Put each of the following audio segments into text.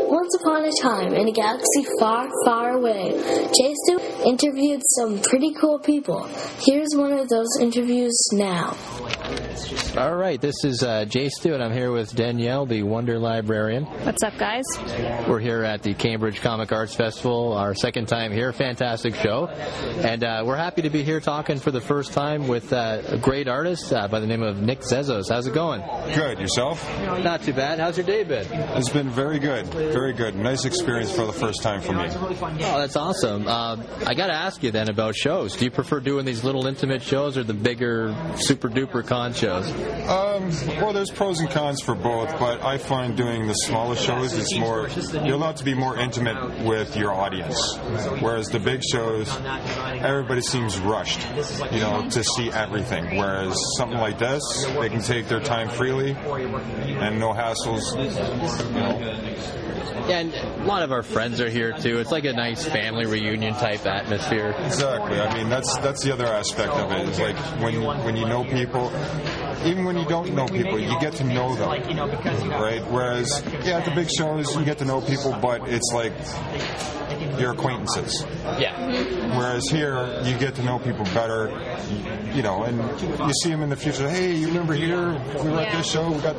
Once upon a time, in a galaxy far, far away, Jay Stu interviewed some pretty cool people. Here's one of those interviews now. All right, this is Jay Stu, and I'm here with Danielle, the Wonder Librarian. What's up, guys? We're here at the Cambridge Comic Arts Festival, our second time here. Fantastic show. And we're happy to be here talking for the first time with a great artist by the name of Nick Zezos. How's it going? Good. Yourself? Not too bad. How's your day been? It's been very good. Very good. Nice experience for the first time for me. Oh, that's awesome. I got to ask you then about shows. Do you prefer doing these little intimate shows or the bigger, super-duper con shows? Well, there's pros and cons for both, but I find doing the smaller shows, it's more, you're allowed to be more intimate with your audience. Whereas the big shows, everybody seems rushed, to see everything. Whereas something like this, they can take their time freely and no hassles, And a lot of our friends are here too. It's like a nice family reunion type atmosphere. Exactly. I mean, that's the other aspect of it. It's like when you know people, even when you don't know people, you get to know them, right? Whereas, at the big shows, you get to know people, but it's like your acquaintances. Yeah. Whereas here, you get to know people better, and you see them in the future. Hey, you remember here? We were at this show. We got,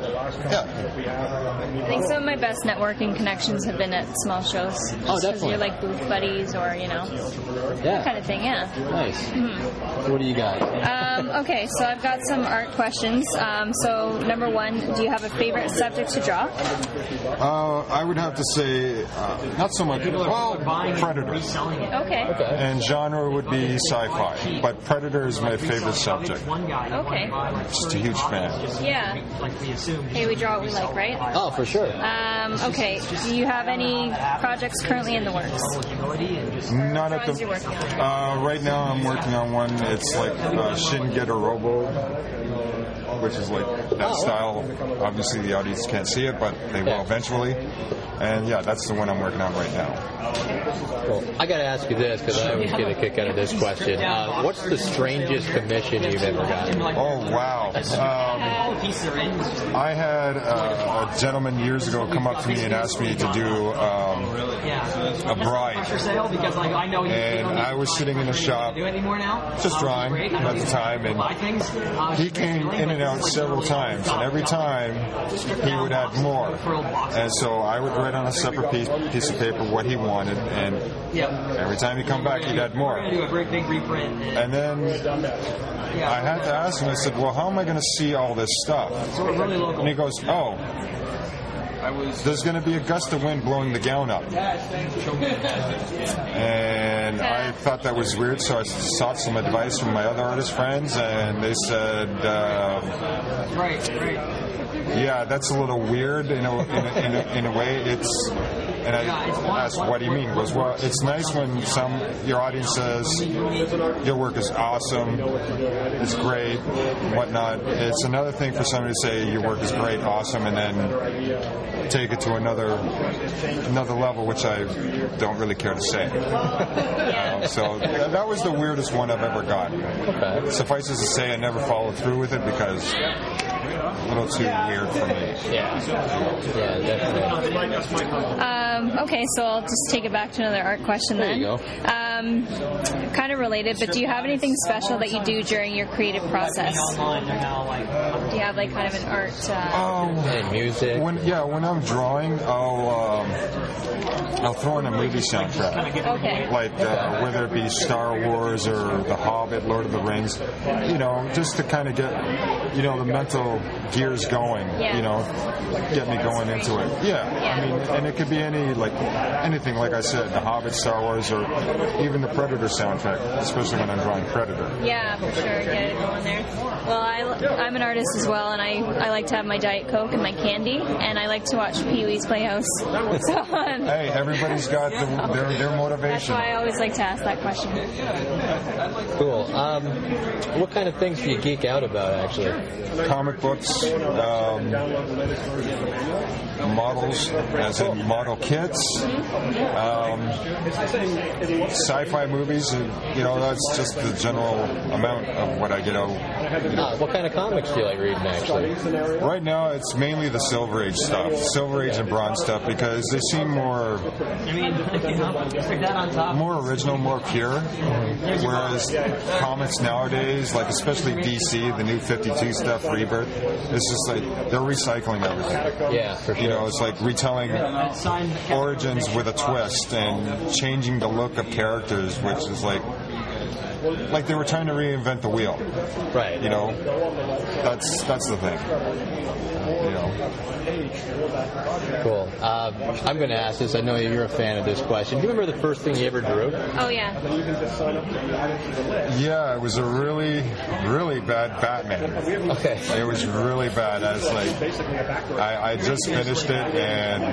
I think some of my best networking connections have been at small shows. Oh, definitely. Because you're like booth buddies or, that kind of thing, yeah. Nice. Mm-hmm. What do you got? Okay, so I've got some art questions. So, number one, do you have a favorite subject to draw? I would have to say, not so much, Predator. Okay. And genre would be sci-fi. But Predator is my favorite subject. Okay. Just a huge fan. Yeah. Hey, we draw what we like, right? Oh, for sure. Okay. Do you have any projects currently in the works? Not at the... You're working on? Right now I'm working on one. It's like Shin Getter Robo, which is like that style. Obviously the audience can't see it, but they will eventually. And that's the one I'm working on right now. Well, I got to ask you this because I always get a kick out of this question. What's the strangest commission you've ever gotten? Oh, wow. I had a gentleman years ago come up to me and ask me to do a bride. And I was sitting in a shop just drawing at the time, and he came in and out several times, and every time he would add more. And so I would write on a separate piece of paper what he wanted, and every time he'd come back, he'd add more. And then I had to ask him, I said, well, how am I going to see all this stuff? And he goes, there's going to be a gust of wind blowing the gown up. And I thought that was weird, so I sought some advice from my other artist friends, and they said, that's a little weird in a way. And I asked, what do you mean? He goes, well, it's nice when your audience says your work is awesome, it's great, whatnot. It's another thing for somebody to say your work is great, awesome, and then take it to another level, which I don't really care to say. So that was the weirdest one I've ever gotten. Okay. Suffices to say I never followed through with it because a little too weird for me. Yeah, definitely. Okay, so I'll just take it back to another art question then. There you go. Kind of related, but do you have anything special that you do during your creative process? Do you have like kind of an art... and music? When I'm drawing, I'll throw in a movie soundtrack. Okay. Like whether it be Star Wars or The Hobbit, Lord of the Rings, just to kind of get, the mental gears going, get me going into it. I mean, and it could be anything, like I said, The Hobbit, Star Wars, or even the Predator soundtrack, especially when I'm drawing Predator. Yeah, for sure. Get it going there. Well, I'm an artist as well, and I like to have my Diet Coke and my candy, and I like to watch Pee-wee's Playhouse. So, hey, everybody's got their motivation. That's why I always like to ask that question. Cool. What kind of things do you geek out about, actually? Comic books, models, as in model kits, sci-fi movies, and that's just the general amount of what I get out What kind of comics do you like reading, actually? Right now, it's mainly the Silver Age stuff, Silver Age and Bronze stuff, because they seem more original, more pure. Whereas comics nowadays, like especially DC, the new 52 stuff, Rebirth, it's just like they're recycling everything. Yeah, for sure. You know, it's like retelling origins with a twist and changing the look of characters, which is like they were trying to reinvent the wheel. Right. You know, that's the thing. You know. Cool. I'm going to ask this. I know you're a fan of this question. Do you remember the first thing you ever drew? Oh, yeah. Yeah, it was a really, really bad Batman. Okay. It was really bad. I was like, I just finished it and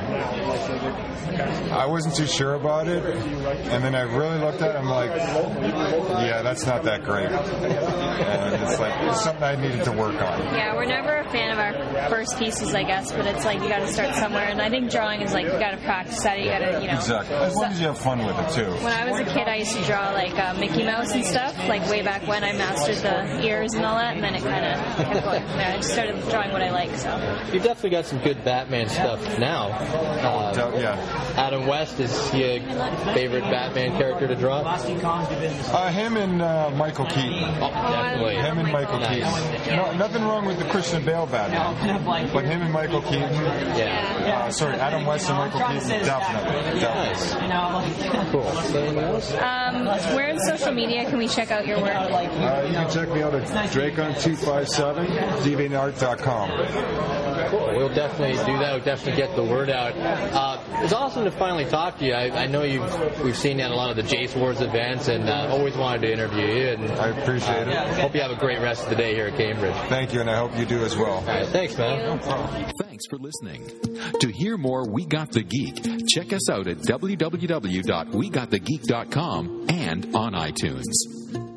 I wasn't too sure about it. And then I really looked at it and I'm like, yeah, that's not that great. And it's something I needed to work on. Yeah, we're never a fan of our first pieces, I guess, but it's like you got to start somewhere. And I think drawing is like you got to practice that. You got to, you know. Exactly. As long as you have fun with it too. When I was a kid, I used to draw like Mickey Mouse and stuff. Like way back when, I mastered the ears and all that, and then it kind of kept going from there. I just started drawing what I like. So you definitely got some good Batman stuff now. Yeah. Adam West, is he a favorite Batman character to draw? Him and Michael Keaton. Oh, definitely. Him and Michael Keaton. No, nothing wrong with the Christian Bale Batman, but him and Michael Keaton. Yeah. Adam West and Michael Keaton, definitely. Nice. Cool. Anything else? Where in social media can we check out your work? You can check me out at Dracon257, DeviantArt.com. Cool. We'll definitely do that. We'll definitely get the word out. It's awesome to finally talk to you. I know we've seen you at a lot of the Jace Wars events, and always wanted to interview you. And I appreciate it. Hope you have a great rest of the day here at Cambridge. Thank you, and I hope you do as well. All right, thanks, man. Thanks for listening. To hear more We Got the Geek, check us out at www.wegotthegeek.com and on iTunes.